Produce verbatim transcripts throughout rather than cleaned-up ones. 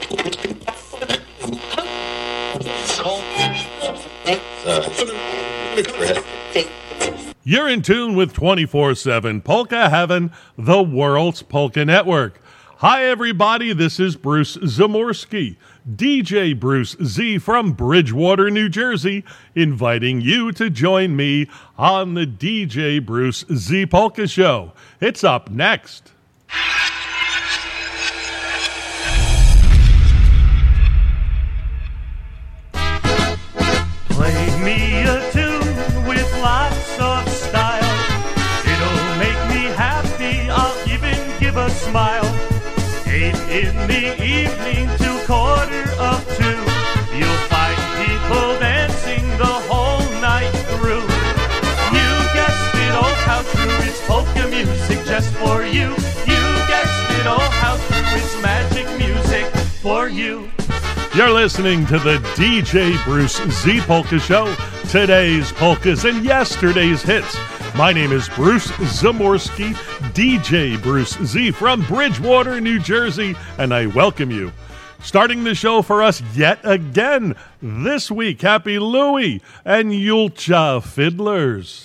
You're in tune with twenty-four seven Polka Heaven, the world's polka network. Hi, everybody. This is Bruce Zamorski, D J Bruce Z from Bridgewater, New Jersey, inviting you to join me on the D J Bruce Z Polka Show. It's up next. Play me a tune with lots of style. It'll make me happy, I'll even give a smile. Eight in the evening to quarter of two, you'll find people dancing the whole night through. You guessed it, oh how true, it's polka music just for you. You guessed it, oh how true, it's magic music for you. You're listening to the D J Bruce Z Polka Show, today's polkas and yesterday's hits. My name is Bruce Zamorski, D J Bruce Z from Bridgewater, New Jersey, and I welcome you. Starting the show for us yet again this week, Happy Louie and Yulcha Fiddlers.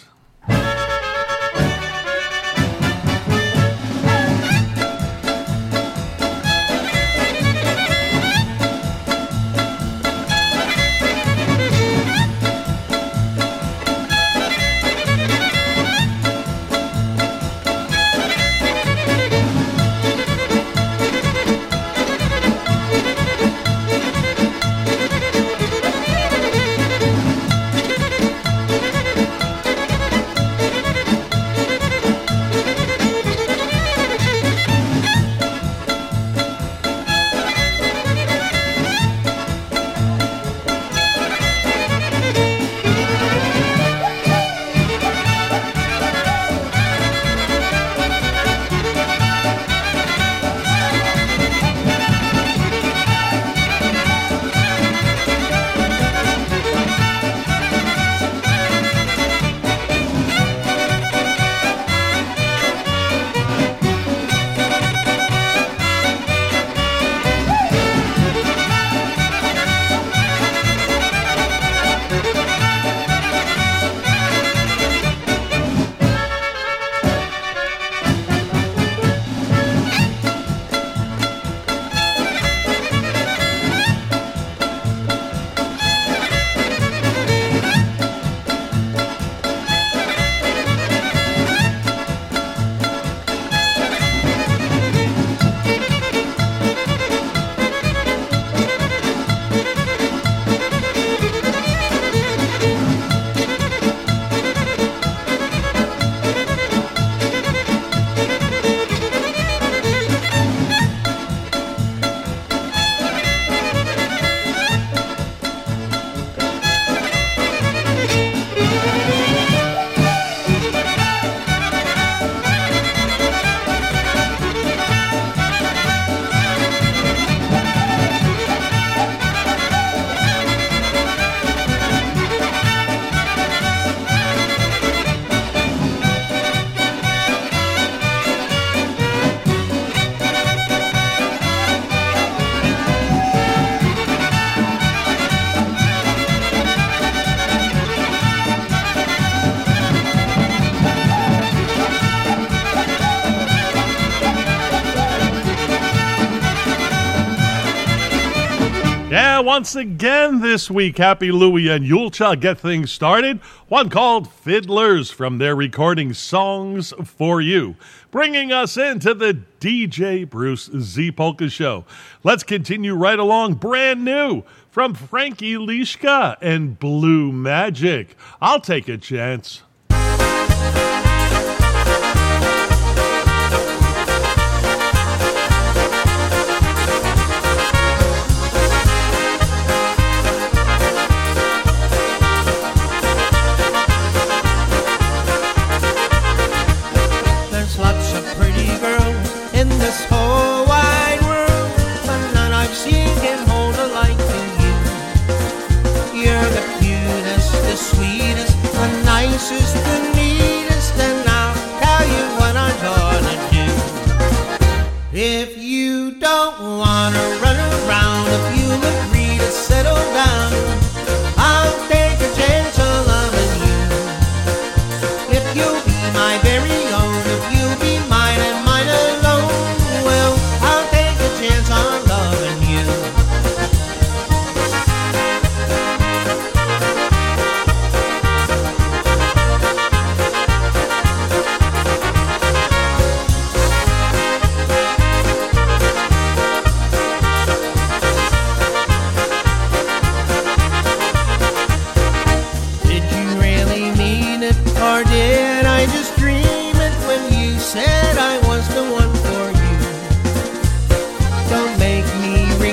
Yeah, once again this week, Happy Louie and Yulcha get things started. One called Fiddlers from their recording Songs for You, bringing us into the D J Bruce Z Polka Show. Let's continue right along, brand new from Frankie Lishka and Blue Magic. I'll take a chance. This whole wide world, but none I've seen can hold a light to you. You're the cutest, the sweetest, the nicest, the neatest, and I'll tell you what I'm gonna do. If you don't wanna run around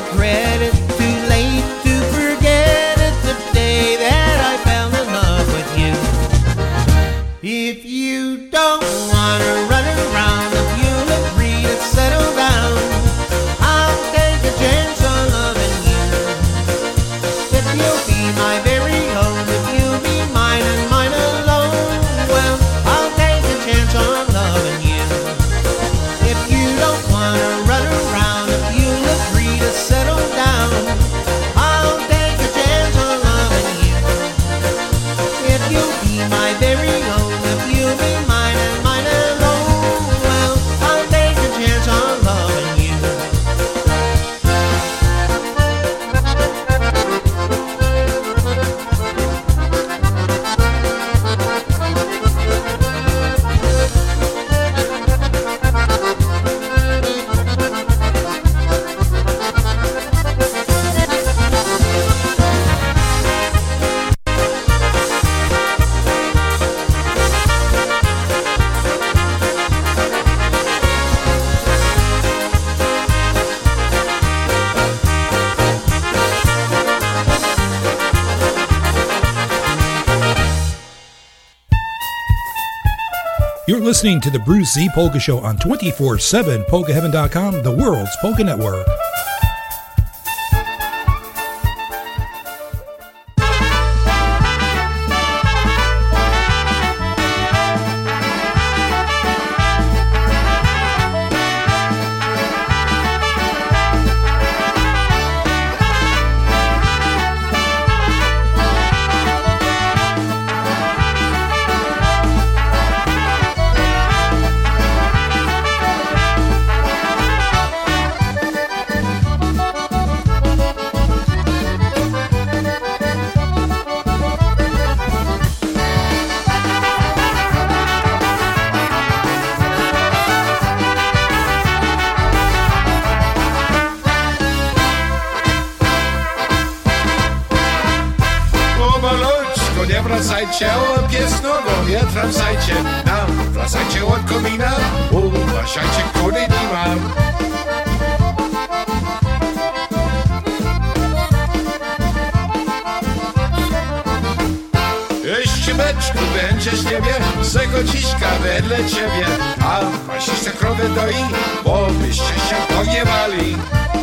regret it. Too late to forget it, the day that I fell in love with you. If you don't wanna run around, if you'll agree to settle down, I'll take a chance on loving you. If you'll be my very own, if you'll be mine and mine alone, well, I'll take a chance on loving you. If you don't wanna run around, if you'll agree to settle down, I'll take a chance on loving you. If you'll be my very own, if you'll be mine and mine alone, well, I'll take a chance on loving you. You're listening to the Bruce Z. Polka Show on twenty-four seven polka heaven dot com, the world's polka network. wracajcie, o piesnogo, nie wracajcie nam, wracajcie od komina, uważajcie, kury nie mam. Ściemeczku będzie z niebie, zegociśka wedle ciebie, a właśnie krowy doi, bo byście się pogniewali.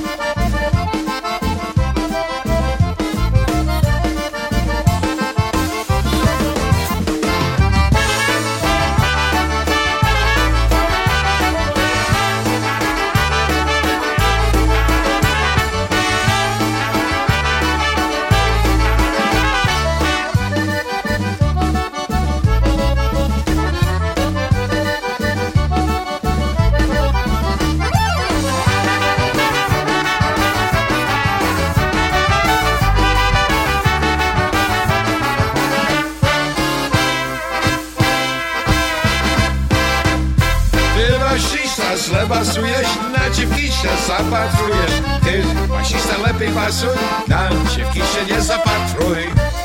Źle basujesz, na dziewki się zapatrujesz. Ty, masista, lepiej basuj, na dziewki się nie zapatruj.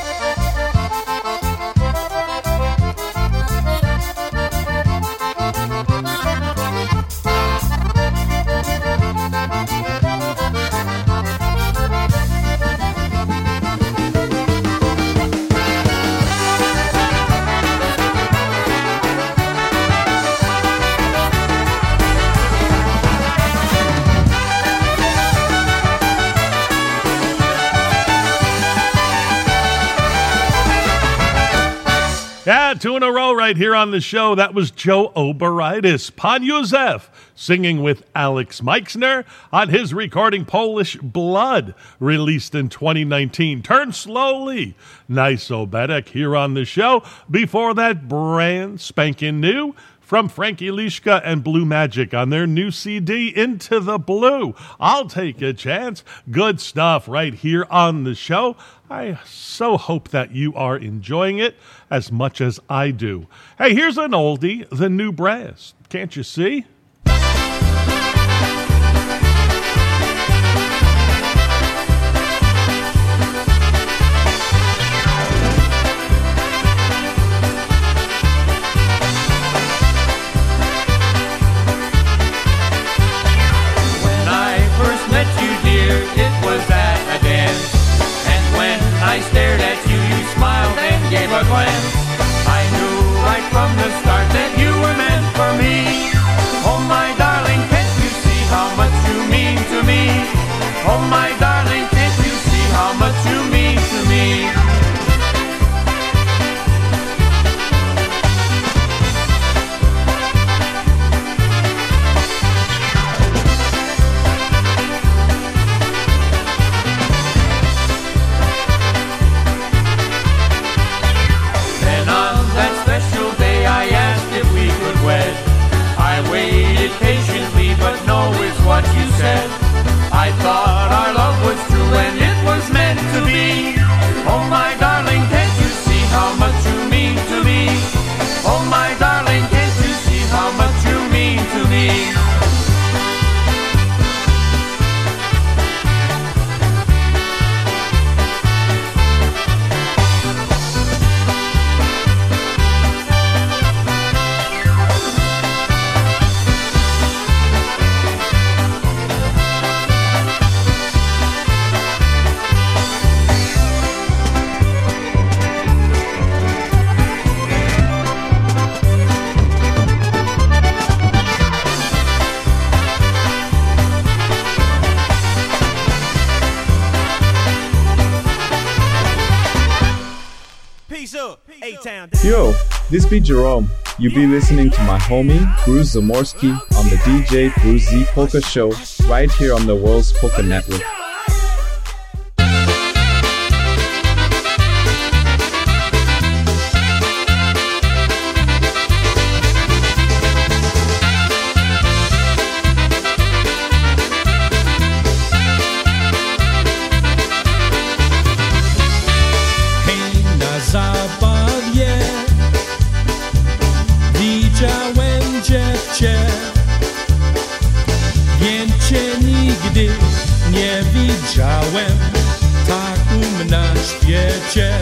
Yeah, two in a row right here on the show. That was Joe Oberitis, Pan Józef, singing with Alex Meixner on his recording Polish Blood, released in twenty nineteen. Turn Slowly, Nice Obedek here on the show. Before that, brand spanking new from Frankie Lischka and Blue Magic on their new C D, Into the Blue. I'll Take a Chance. Good stuff right here on the show. I so hope that you are enjoying it as much as I do. Hey, here's an oldie, The New Brass. Can't you see? When I first met you, dear, it Yo, this be Jerome. You be listening to my homie, Bruce Zamorski, on the D J Bruce Z Polka Show, right here on the World's Polka Network. Nie widziałem takum na świecie.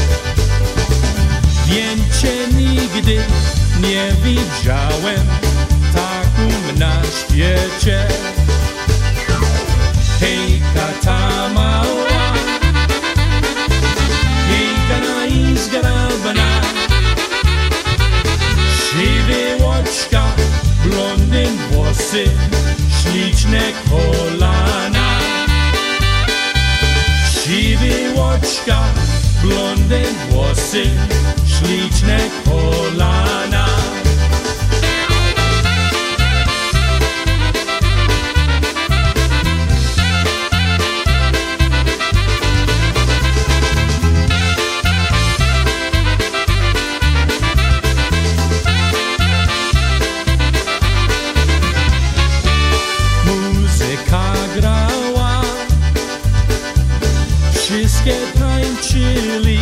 Więcej nigdy nie widziałem takum na świecie. Hejka ta mała, hejka na izgrabana, siwy łoczka, blondyn włosy, śliczne kolana. Siwy łoczka, blondyn włosy, śliczne kolana. Muzyka grała, wszystkie tańczyli,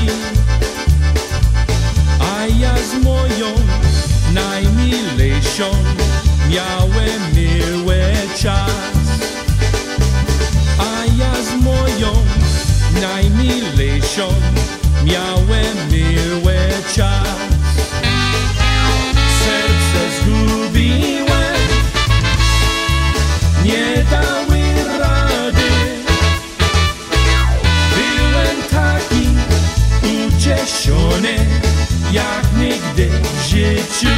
a ja z moją najmilejszą miałem miły czas. A ja z moją najmilejszą miałem miły czas. Serce zgubiłem, nie dały rady. Byłem taki ucieszony jak nigdy w życiu.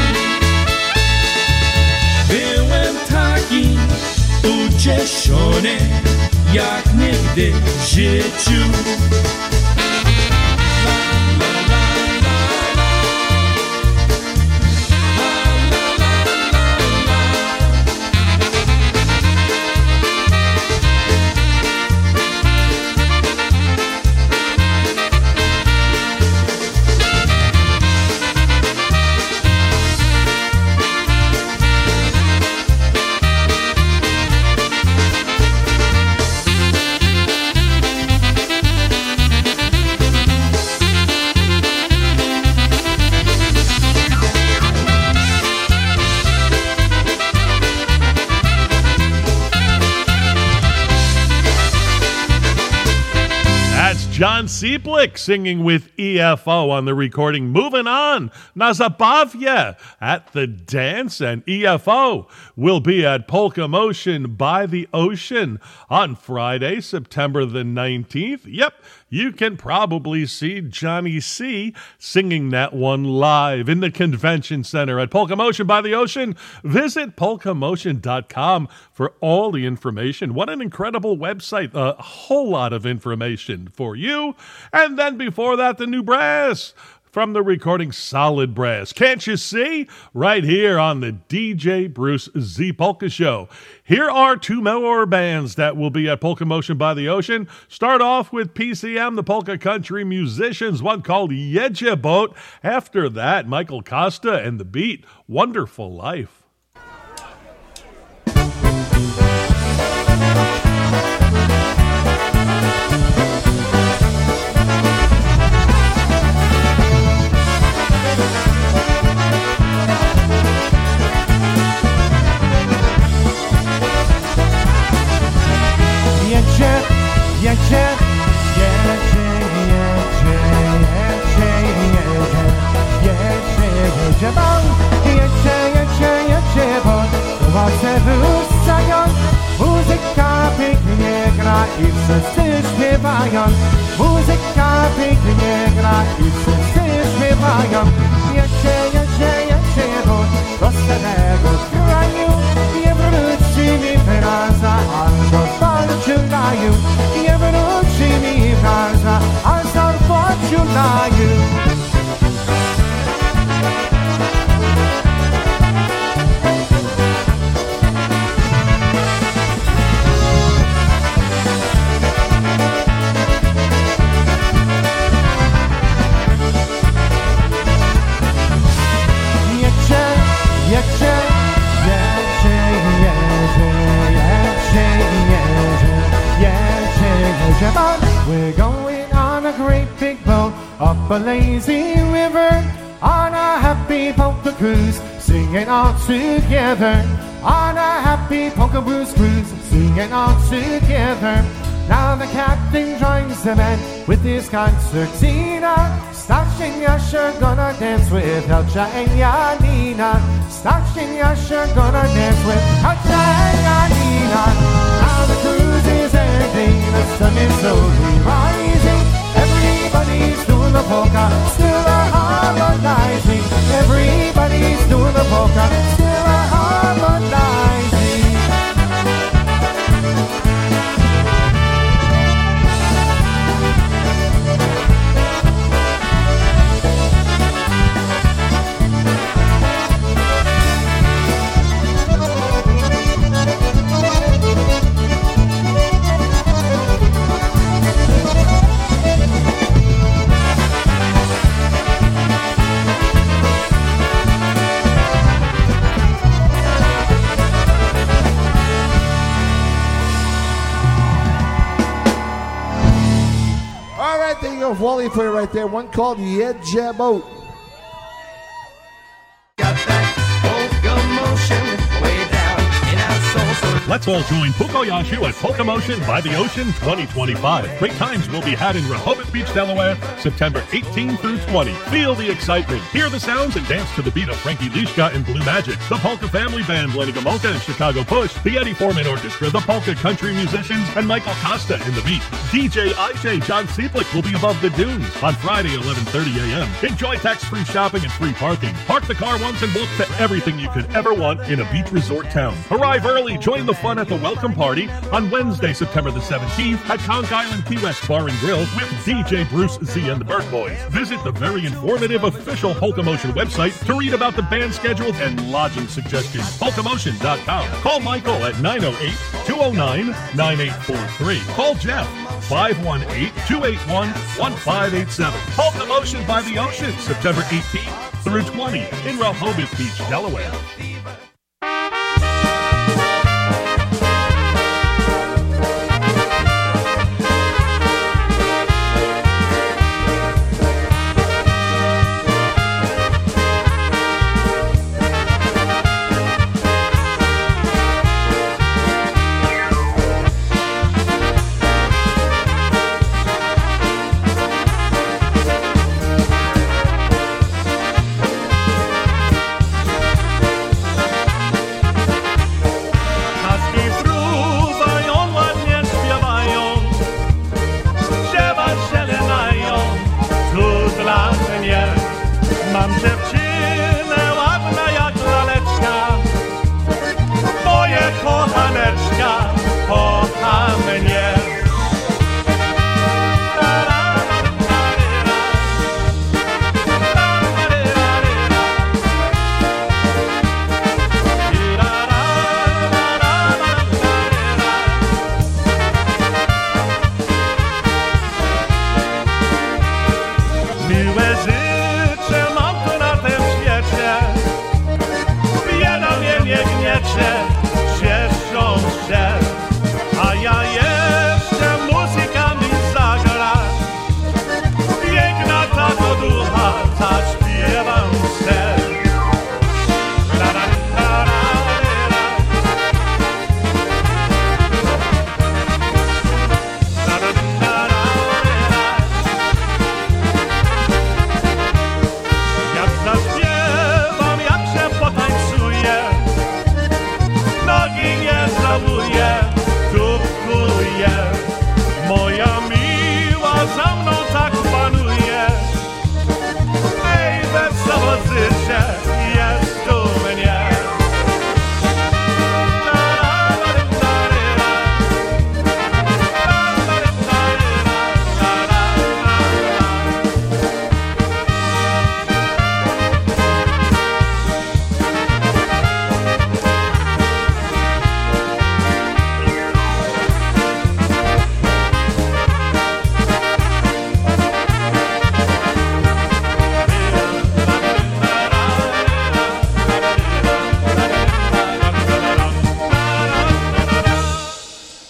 Byłem taki ucieszony jak nigdy w życiu. John Cieplik singing with E F O on the recording Moving On, Na Zabawia at the dance. And E F O will be at Polka Motion by the Ocean on Friday, September the nineteenth. Yep, you can probably see Johnny C singing that one live in the Convention Center at Polka Motion by the Ocean. Visit polka motion dot com for all the information. What an incredible website. A whole lot of information for you. And then before that, the new brass from the recording Solid Brass. Can't you see? Right here on the D J Bruce Z Polka Show. Here are two more bands that will be at Polka Motion by the Ocean. Start off with P C M, the Polka Country Musicians, one called Jedzie Boat. After that, Michael Costa and the Beat, Wonderful Life. Jedzie, jedzie, jedzie, jedzie, jedzie, jedzie pan, jedzie, jedzie, jedzie pan, łatwe wystają, muzyka pięknie gra i wszyscy śpiewają, muzyka pięknie gra i wszyscy śpiewają, jedzie, jedzie, jedzie pan, do starego kraju, nie wróci mi wyraza, aż do Ciulają, nie wróci mi praza, a zarpłaciulają. jabot. We're going on a great big boat up a lazy river on a happy polka cruise, singing all together. On a happy polka blues cruise, singing all together. Now the captain joins the band with his concertina. Stash and Yasha gonna dance with Helcha and Yanina. Stash and Yasha gonna dance with Helcha and Yanina. Now the cruise is ending, the sun is slowly rising. Everybody's doing the polka, still a harmonizing. Everybody's doing the polka, still a harmonizing. Of Wally for you right there, one called Yed Jabot. Let's all join Pukoyashu at Polka Motion by the Ocean twenty twenty-five. Great times will be had in Rehoboth Beach, Delaware, September eighteenth through twentieth. Feel the excitement, hear the sounds, and dance to the beat of Frankie Lishka and Blue Magic, the Polka Family Band, Lenny Gomolka and Chicago Push, the Eddie Foreman Orchestra, the Polka Country Musicians, and Michael Costa in the beat. D J I J John Seplick will be above the dunes on Friday, eleven thirty a.m. Enjoy tax-free shopping and free parking. Park the car once and book to everything you could ever want in a beach resort town. Arrive early, join the fun at the welcome party on Wednesday, September the seventeenth at Conch Island Key West Bar and Grill with D J Bruce Z and the Bird Boys. Visit the very informative official Polka Motion website to read about the band schedule and lodging suggestions. polka motion dot com. Call Michael at nine oh eight, two oh nine, nine eight four three. Call Jeff, five one eight, two eight one, one five eight seven. Polka Motion by the Ocean, September eighteenth through twentieth in Rehoboth Beach, Delaware.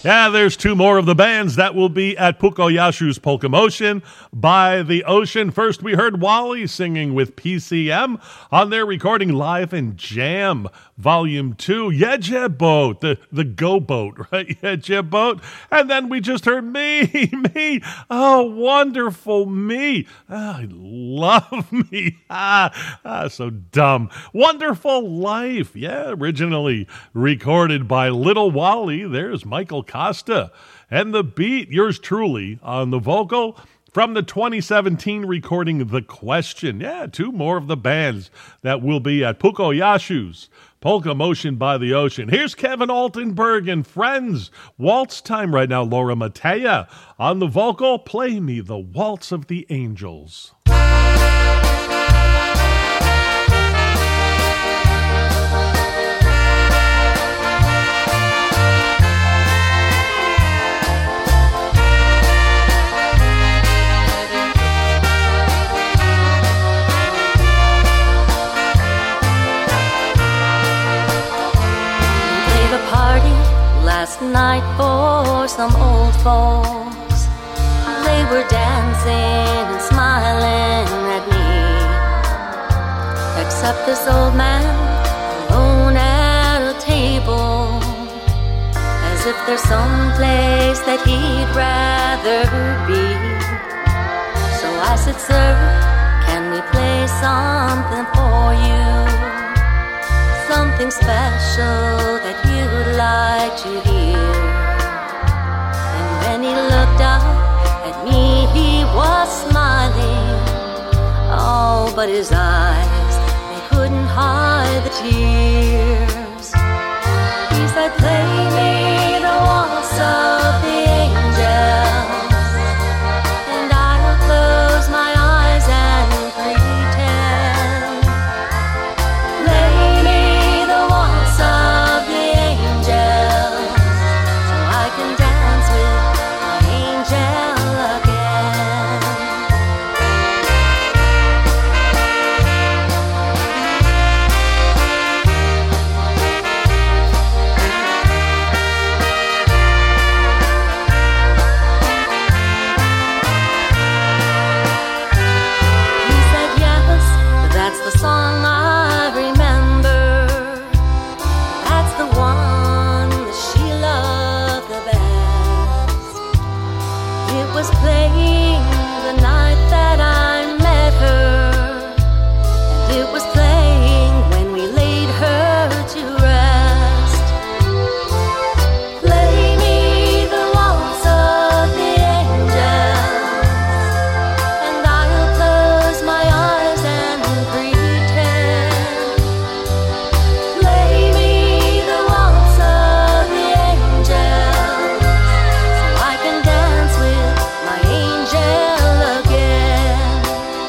Yeah, there's two more of the bands that will be at Pukoyashu's Polka Motion by the Ocean. First, we heard Wally singing with P C M on their recording Live and Jam, Volume two. Jedzie Boat, the, the Go Boat, right? Jedzie Boat. And then we just heard me, me. Oh, wonderful me. Oh, I love me. Ah, ah, so dumb. Wonderful Life. Yeah, originally recorded by Little Wally. There's Michael Costa. And the beat, yours truly, on the vocal from the twenty seventeen recording The Question. Yeah, two more of the bands that will be at Pukoyashu's Polka Motion by the Ocean. Here's Kevin Altenberg and friends. Waltz time right now. Laura Matea on the vocal. Play me the Waltz of the Angels. Last night for some old folks, they were dancing and smiling at me, except this old man alone at a table, as if there's some place that he'd rather be. So I said, sir, can we play something for you? Something special that you'd like to hear. And when he looked up at me, he was smiling. Oh, but his eyes, they couldn't hide the tears. He said, play me the waltz of the angels, and I'll close my eyes and pretend. Play me of the angels, so I can dance with my angel again. He said, yes, that's the song I remember. That's the one that she loved the best. It was playing the night that I met her, and it was playing when we laid her to rest. Play me the waltz of the angels, and I'll close my eyes and pretend. Play me the waltz of the angels, so I can dance with my angel again.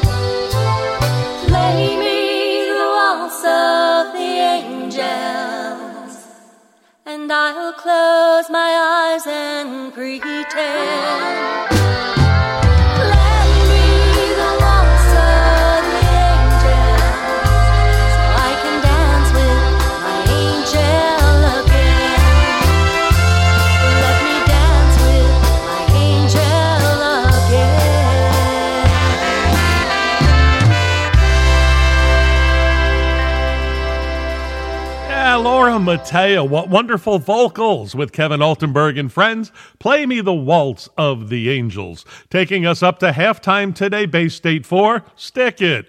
Play me the waltz of the angels, and I'll close my eyes and pretend. Play me the waltz of the angels, so I can dance with my angel again. Let me dance with my angel again. Yeah, Laura Matea, what wonderful vocals with Kevin Altenberg and friends. Play me the Waltz of the Angels. Taking us up to halftime today, Bay State four, Stick It.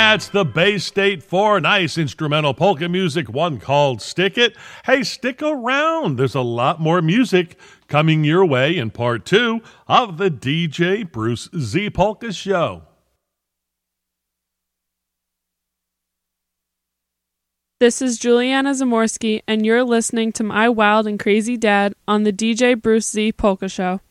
that's the Bay State Four. Nice instrumental polka music, one called Stick It. Hey, stick around. There's a lot more music coming your way in part two of the D J Bruce Z Polka Show. This is Juliana Zamorsky, and you're listening to My Wild and Crazy Dad on the D J Bruce Z Polka Show.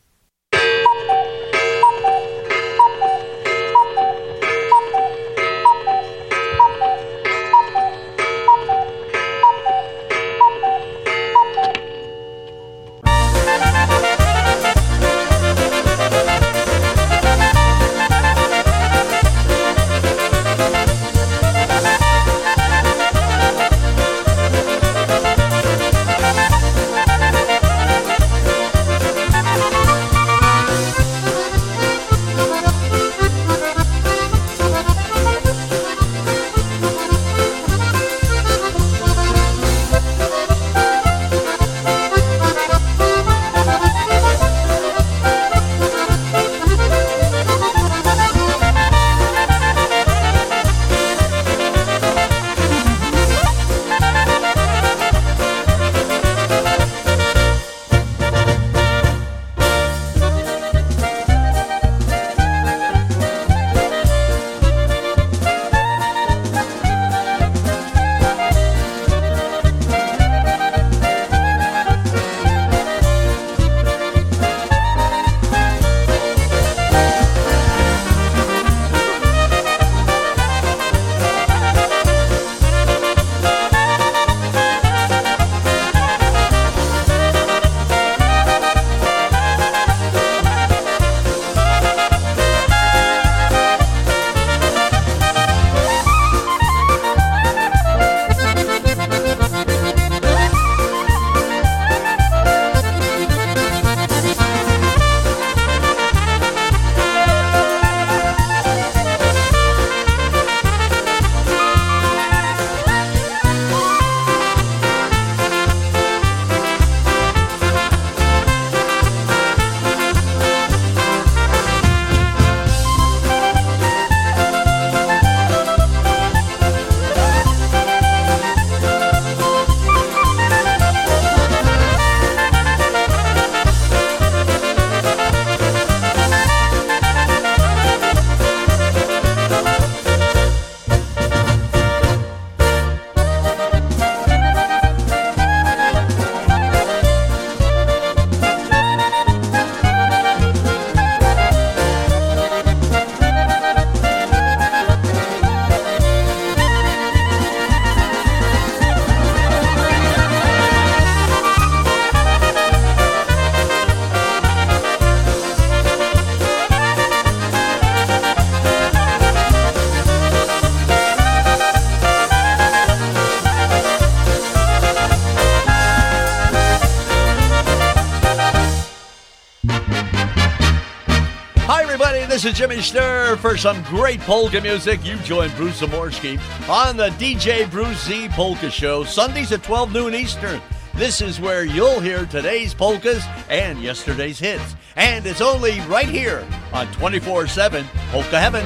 This is Jimmy Sturr. For some great polka music, you join Bruce Zamorsky on the D J Bruce Z Polka Show, Sundays at twelve noon Eastern. This is where you'll hear today's polkas and yesterday's hits. And it's only right here on twenty-four seven Polka Heaven.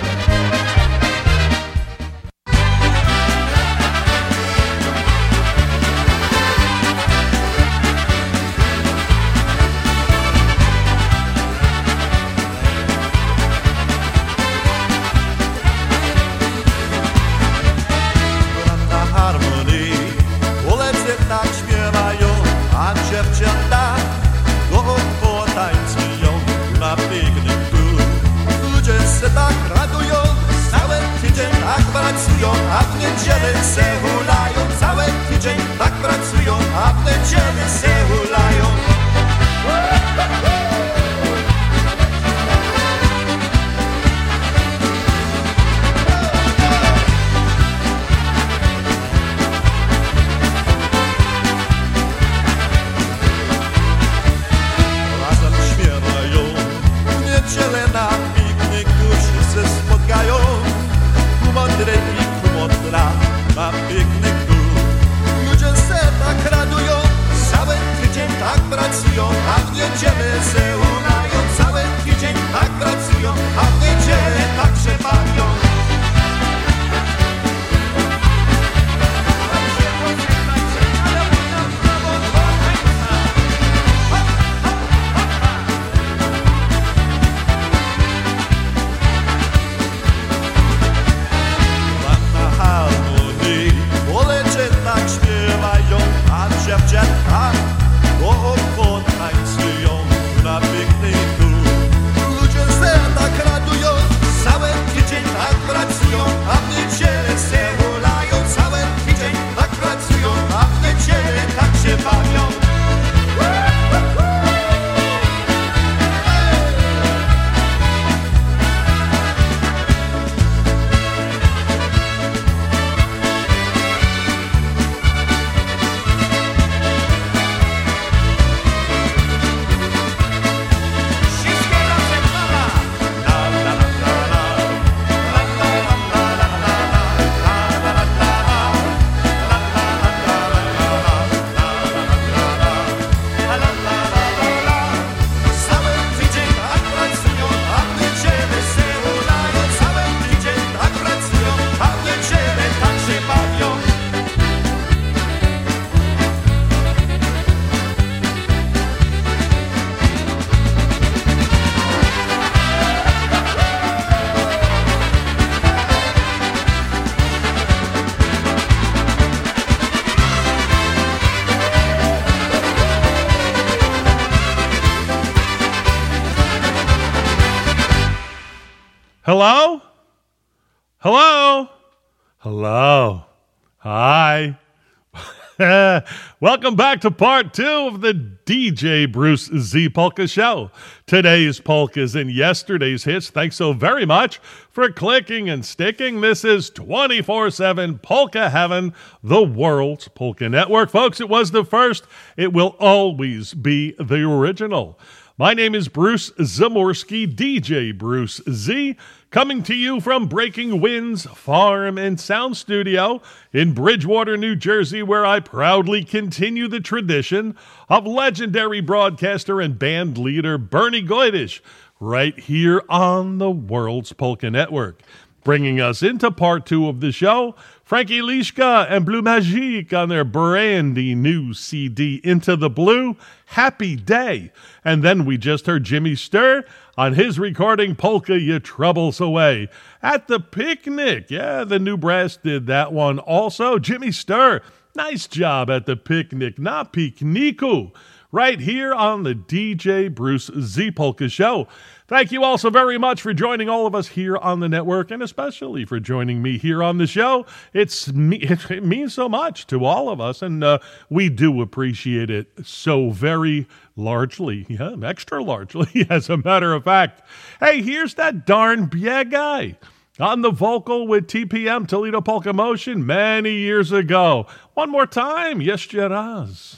Hello? Hello? Hello? Hi. Welcome back to part two of the D J Bruce Z Polka Show. Today's polkas and yesterday's hits. Thanks so very much for clicking and sticking. This is twenty-four seven Polka Heaven, the world's polka network. Folks, it was the first. It will always be the original. My name is Bruce Zamorsky, D J Bruce Z, coming to you from Breaking Winds Farm and Sound Studio in Bridgewater, New Jersey, where I proudly continue the tradition of legendary broadcaster and band leader Bernie Goydish, right here on the World's Polka Network. Bringing us into part two of the show, Frankie Lishka and Blue Magique on their brandy new C D, Into the Blue, Happy Day. And then we just heard Jimmy Sturr on his recording, Polka Ya Troubles Away, at the Picnic. Yeah, the new brass did that one also. Jimmy Sturr, nice job at the Picnic, not Picnicu, right here on the D J Bruce Z Polka Show. Thank you all so very much for joining all of us here on the network, and especially for joining me here on the show. It's me, it means so much to all of us, and uh, we do appreciate it so very largely, yeah, extra largely, as a matter of fact. Hey, here's that darn Bie guy on the vocal with T P M, Toledo Polka Motion, many years ago. One more time, Jeszcze raz.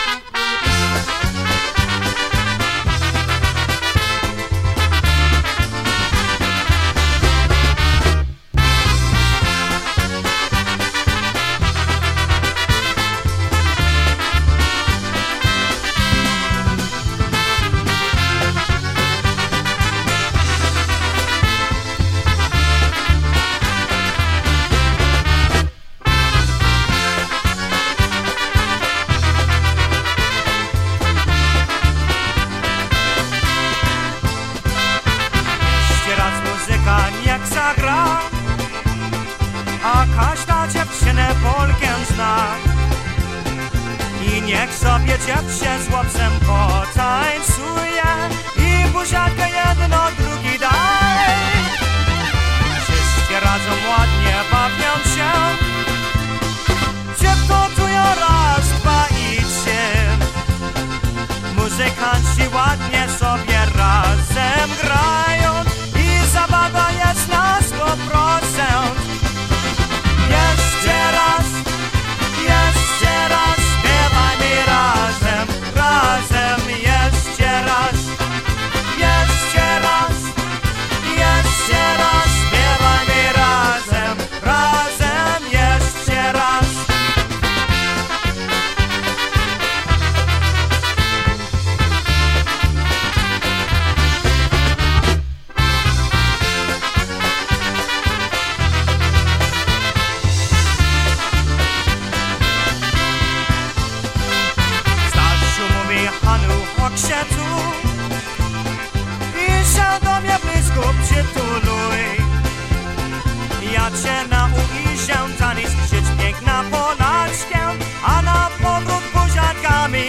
Niech sobie dziewczę z chłopcem potańcuje i buziakę jedno drugi daj. Wszyscy razem ładnie bawią się, dziewkotują raz, dwa i trzy. Muzykanci ładnie sobie razem grają i zabawa jest na sto procent. Jeszcze raz, jeszcze raz. Razem, razem, jeszcze raz, jeszcze raz, jeszcze raz, śpiewajmy razem, razem, jeszcze raz. I się do mnie blisko przytuluj. Ja cię nauczę tańczyć piękna Polaczkę, a na powrót buziakami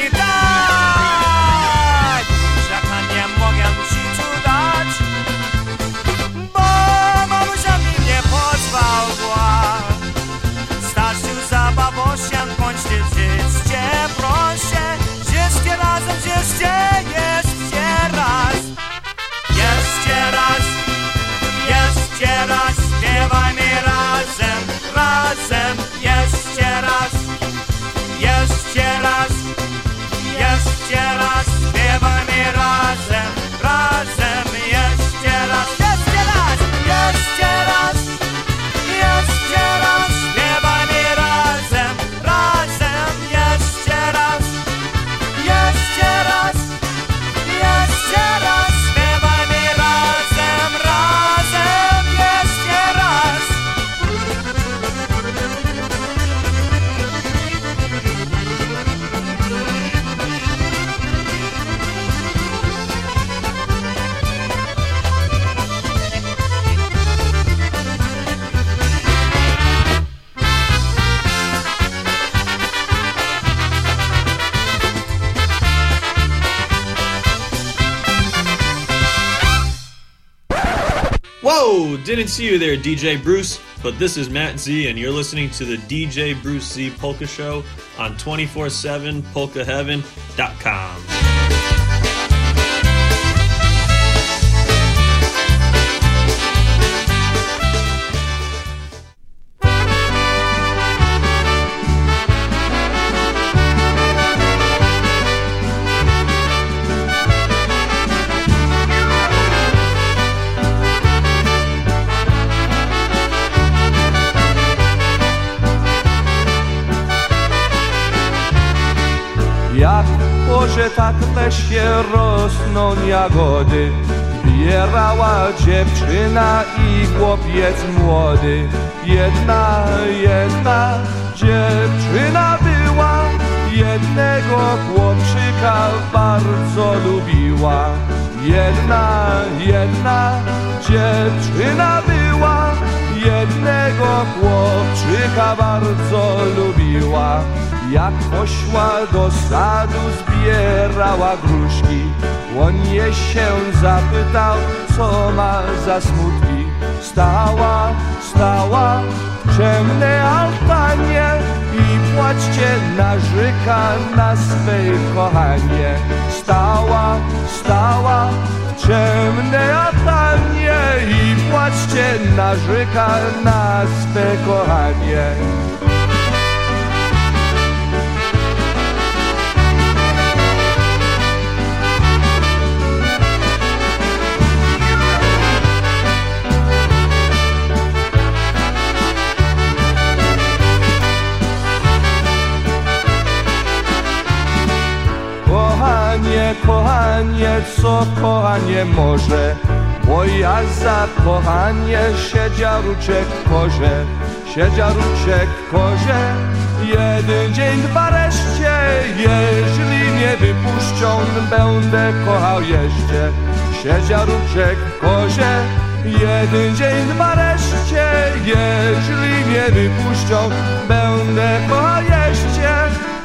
daj. Buziaka nie mogę ci tu dać, bo mamusia mi nie pozwała. Stasiu, zabawo się kończy, życie proszę. Jeszcze razem, jeszcze, jeszcze raz. Jeszcze raz, jeszcze raz. Śpiewajmy razem, razem. Jeszcze raz, jeszcze raz, jeszcze raz. Śpiewajmy razem, razem. Jeszcze raz, jeszcze raz, jeszcze raz, jeszcze raz. Śpiewajmy razem, razem. Jeszcze raz. Jeszcze raz, jeszcze raz, śpiewajmy razem, razem, jeszcze raz. Whoa! Didn't see you there, D J Bruce. But this is Matt Z, and you're listening to the D J Bruce Z Polka Show on twenty-four seven polka heaven dot com. Jak w porze tak w lesie rosną jagody, zbierała dziewczyna i chłopiec młody. Jedna, jedna dziewczyna była, jednego chłopczyka bardzo lubiła. Jedna, jedna dziewczyna była, jednego chłopczyka bardzo lubiła. Jak poszła do sadu, zbierała gruszki, on jej się zapytał, co ma za smutki. Stała, stała w ciemnej altanie i płaczcie narzeka na swej kochanie. Stała, stała w ciemnej altanie i płaczcie narzeka na swe kochanie. Kochanie, kochanie, co kochanie może, bo ja za kochanie siedziaruczek w korze, siedziaruczek w korze. Jeden dzień, dwa reszcie, jeśli mnie wypuszczą, będę kochał jeszcze. Siedziaruczek w korze, jeden dzień, dwa reszcie, jeśli mnie wypuszczą, będę kochał jeszcze.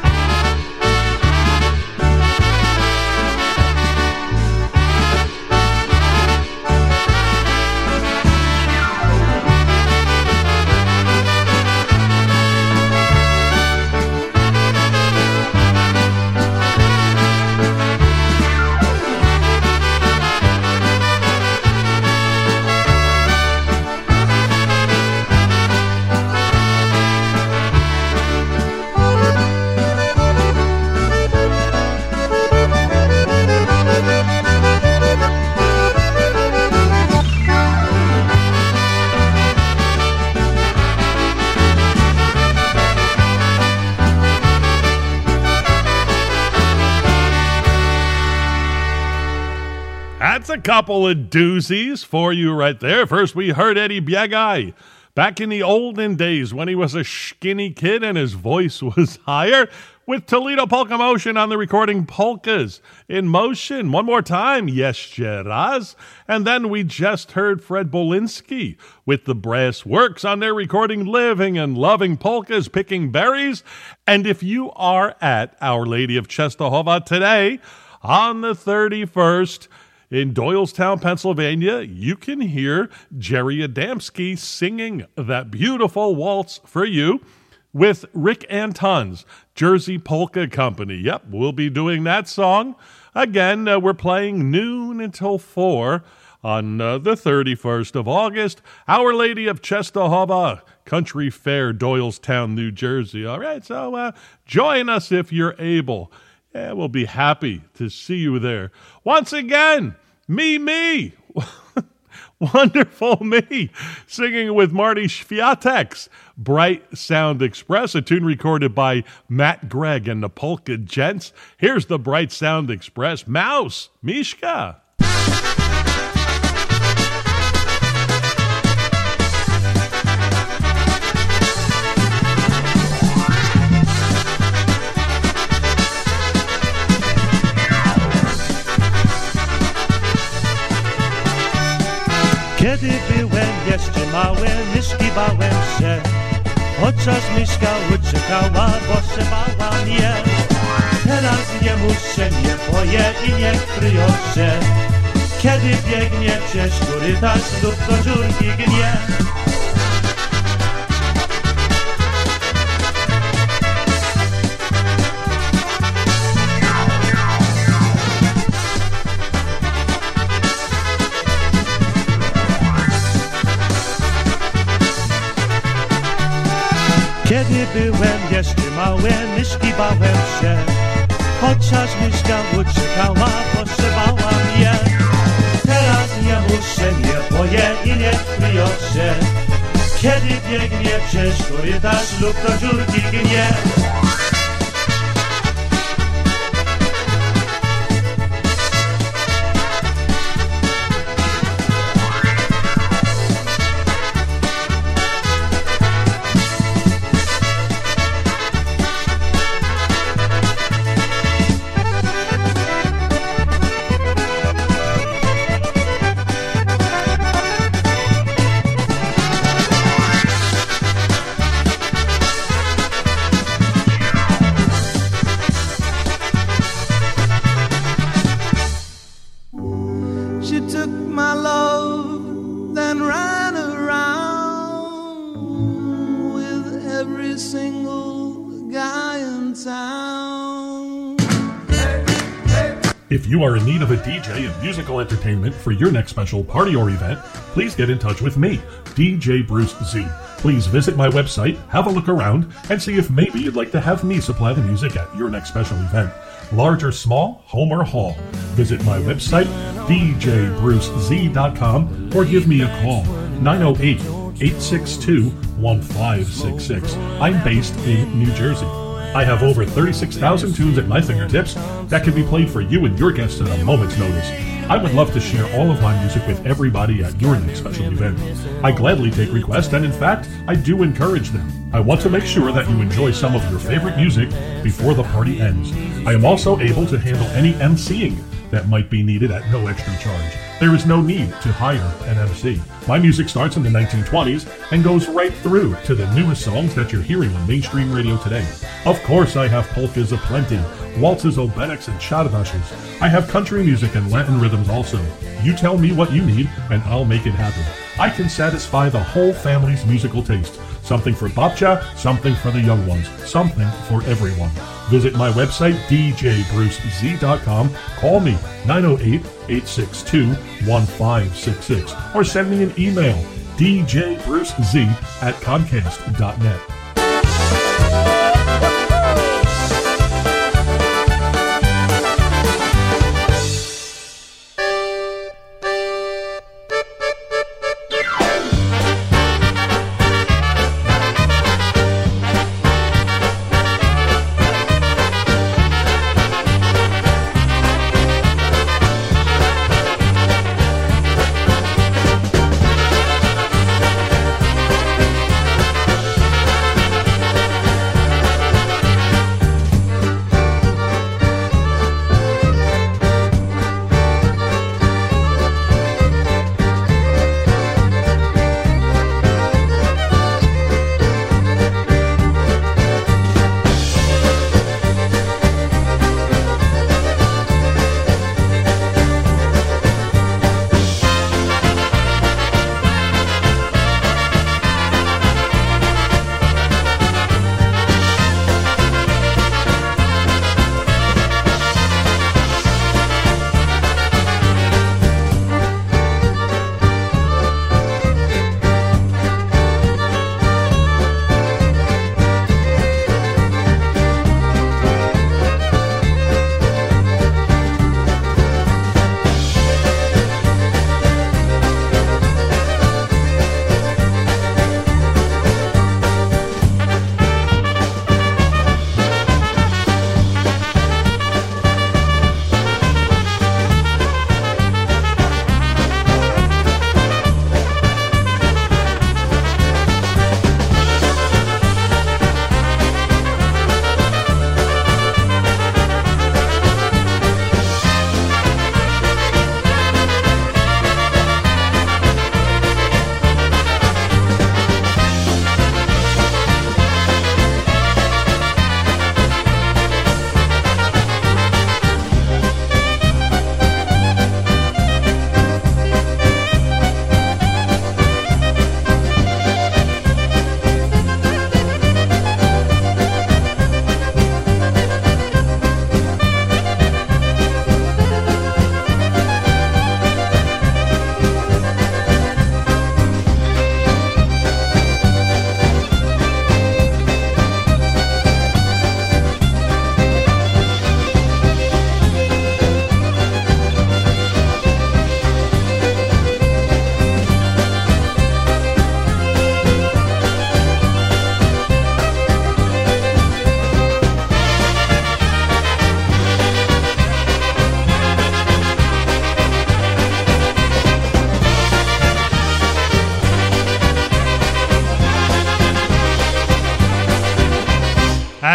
That's a couple of doozies for you right there. First, we heard Eddie Biegai. Back in the olden days when he was a skinny kid and his voice was higher, with Toledo Polka Motion on the recording Polkas in Motion. One more time, Jeszcze raz. And then we just heard Fred Bolinsky with the Brass Works on their recording Living and Loving Polkas, Picking Berries. And if you are at Our Lady of Czestochowa today, on the thirty-first, in Doylestown, Pennsylvania, you can hear Jerry Adamski singing that beautiful waltz for you with Rick Anton's Jersey Polka Company. Yep, we'll be doing that song. Again, uh, we're playing noon until four on uh, the thirty-first of August. Our Lady of Czestochowa Country Fair, Doylestown, New Jersey. All right, so uh, join us if you're able. Yeah, we'll be happy to see you there. Once again, me, me. Wonderful me. Singing with Marty Swiatek's Bright Sound Express, a tune recorded by Matt Gregg and the Polka Gents. Here's the Bright Sound Express. Mouse, Mishka. Kiedy byłem jeszcze mały, myszki bałem się, podczas myszka uciekała, bo się bała mnie. Teraz nie muszę, nie boję i nie kryją się. Kiedy biegnie przez korytarz lub do dziurki gnie. Kiedy byłem jeszcze mały, myszki bałem się. Chociaż myszka uciekała, potrzebowała mnie. Teraz nie muszę, nie boję i nie kryję się. Kiedy biegnie przez korytarz lub do dziurki gnie. If you are in need of a D J and musical entertainment for your next special party or event, please get in touch with me, D J Bruce Z. Please visit my website, have a look around, and see if maybe you'd like to have me supply the music at your next special event. Large or small, home or hall. Visit my website, d j bruce z dot com, or give me a call, nine oh eight, eight six two, one five six six. I'm based in New Jersey. I have over thirty-six thousand tunes at my fingertips that can be played for you and your guests at a moment's notice. I would love to share all of my music with everybody at your next special event. I gladly take requests, and in fact, I do encourage them. I want to make sure that you enjoy some of your favorite music before the party ends. I am also able to handle any emceeing that might be needed at no extra charge. There is no need to hire an M C. My music starts in the nineteen twenties and goes right through to the newest songs that you're hearing on mainstream radio today. Of course, I have polkas aplenty, waltzes, obereks, and chadabashes. I have country music and Latin rhythms also. You tell me what you need, and I'll make it happen. I can satisfy the whole family's musical taste. Something for babcha, something for the young ones, something for everyone. Visit my website, d j bruce z dot com, call me, nine oh eight, eight six two, one five six six, or send me an email, d j bruce z at comcast dot net.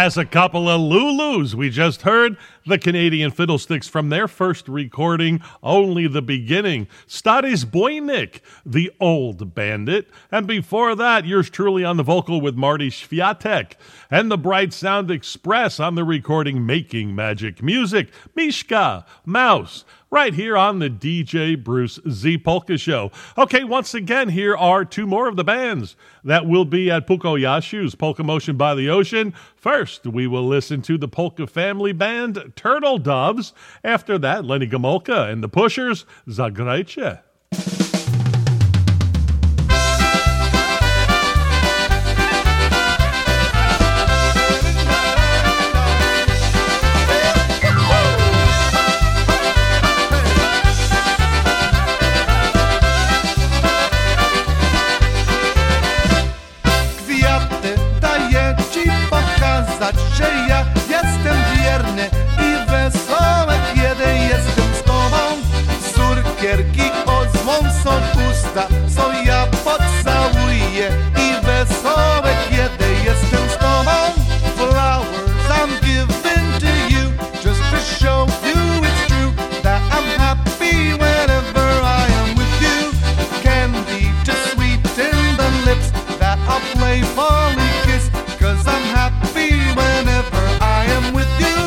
has a couple of Lulus. We just heard the Canadian Fiddlesticks from their first recording, Only the Beginning. Stadis Boynik, The Old Bandit. And before that, yours truly on the vocal with Marty Sviatek. And the Bright Sound Express on the recording Making Magic Music, Mishka, Mouse. Right here on the D J Bruce Z Polka Show. Okay, once again, here are two more of the bands that will be at Pukoyashu's Polka Motion by the Ocean. First, we will listen to the Polka Family Band, Turtle Doves. After that, Lenny Gomolka and the Pushers, Zagrajcie. Że ja jestem wierny i wesoły, kiedy jestem z tobą. Cukierki ozwą są pusta, co ja pocałuję i wesoły, kiedy jestem z tobą. Flowers I'm giving to you, just to show you it's true that I'm happy whenever I am with you. Candy to sweeten the lips that I playfully kiss, 'cause I'm happy whenever I am with you.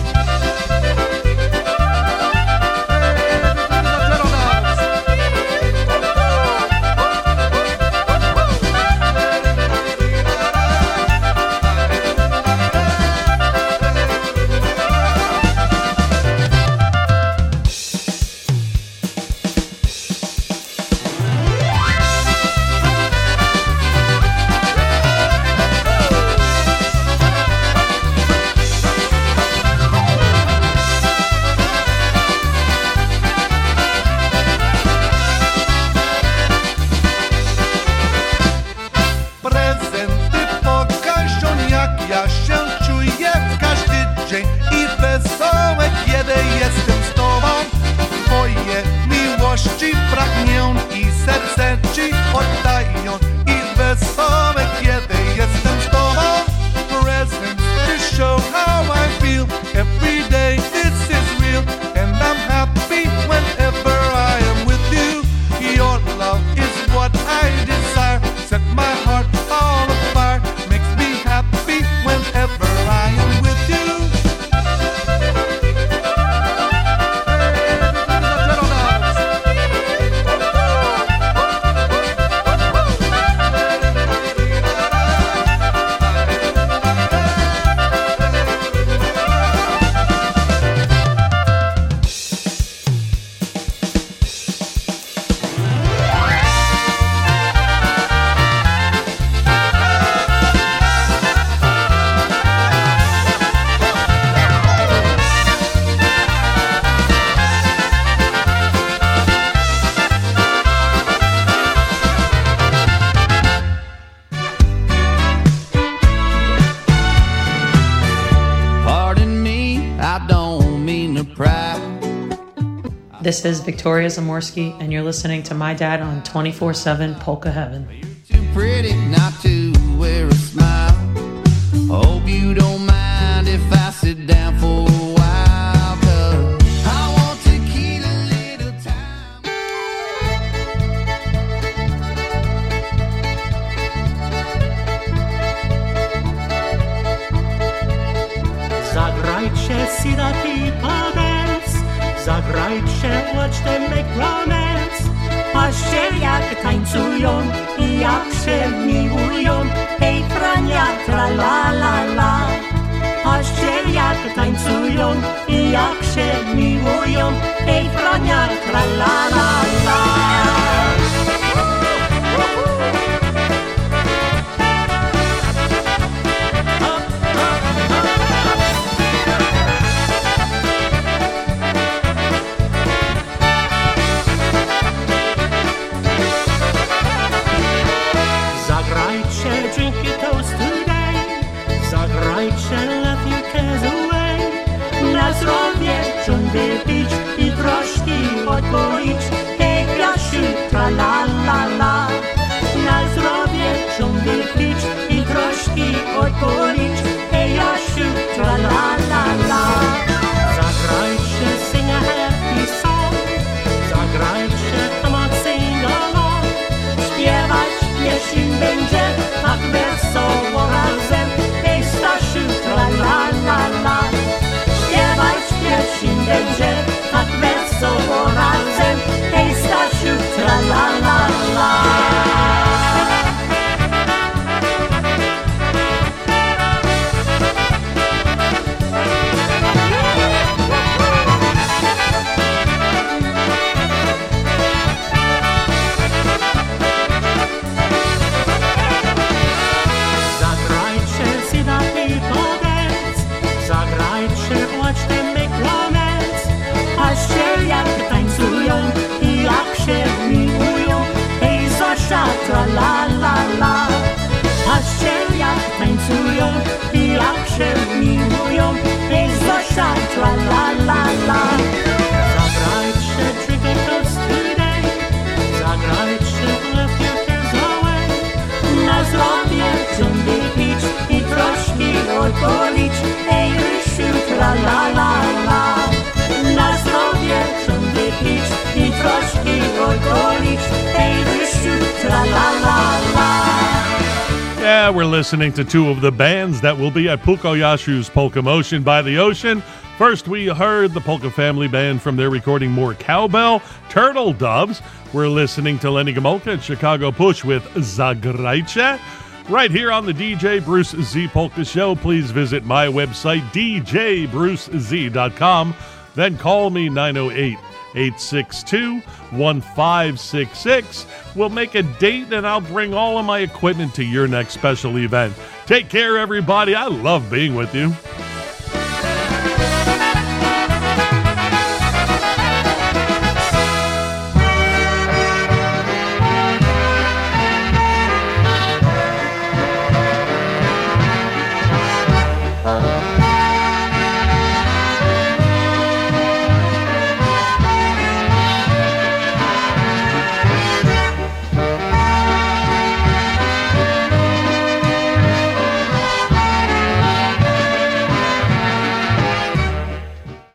Pragnią i serce ci oddają i wesołe, kiedy jestem z tobą. Presents to show how I feel. Every day this is real, and I'm happy whenever I am with you. Your love is what I desire. Set my heart all afire. Makes me happy whenever I am with you. This is Victoria Zamorsky, and you're listening to my dad on twenty-four seven Polka Heaven. Too pretty not to wear a smile. Hope you don't mind if I sit down for a while, 'cause I want to keep a little time. Zagrajcie Sirati Padels, zagrajcie Watch Them Make Romance. Patrzcie jak tańcują i jak się miłują. Hej Frania, tra la la la. Patrzcie jak tańcują i jak się miłują. Hej Frania, tra la la la. Let your cares away. Na zdrowie ciągle pić i troszki odpolić. Hej Jasiu, tra la la la. Na zdrowie ciągle pić i troszki odpolić. Hej Jasiu. Yeah, we're listening to two of the bands that will be at Pukoyashu's Polka Motion by the Ocean. First, we heard the Polka Family Band from their recording More Cowbell, Turtle Doves. We're listening to Lenny Gomulka and Chicago Push with Zagrajcie. Right here on the D J Bruce Z Polka Show, please visit my website, d j bruce z dot com. Then call me nine oh eight, eight six two, one five six six. We'll make a date and I'll bring all of my equipment to your next special event. Take care, everybody. I love being with you.